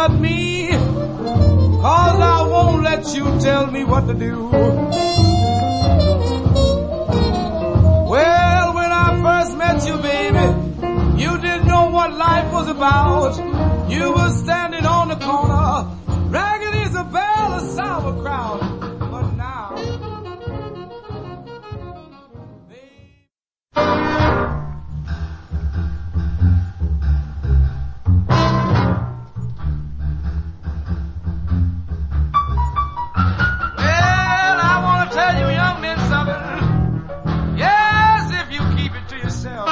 hurt me, 'cause I won't let you tell me what to do. Well, when I first met you, baby, you didn't know what life was about. You were standing on the corner, Ragged Isabel, a sauerkraut. But now, well, I want to tell you young men something. Yes, if you keep it to yourself.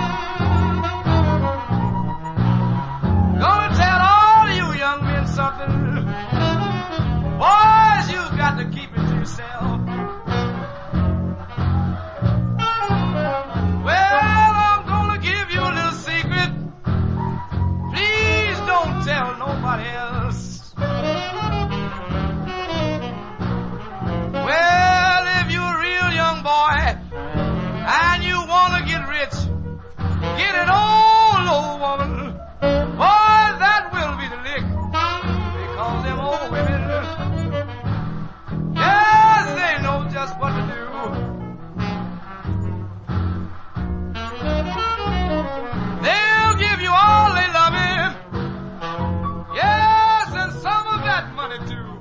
Gonna tell all you young men something. Boys, you got to keep it to yourself. Well, I'm gonna give you a little secret. Please don't tell nobody else. Well, if you're a real young boy and you wanna get rich, get an old woman. Boy, that will be the lick. Because them old women, yes, they know just what to do. They'll give you all they love it. Yes, and some of that money too.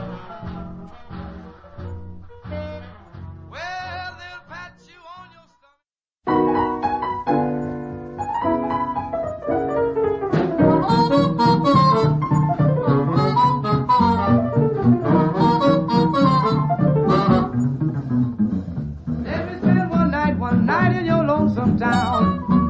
Well, they'll pat you on your Let me spend one night in your lonesome town.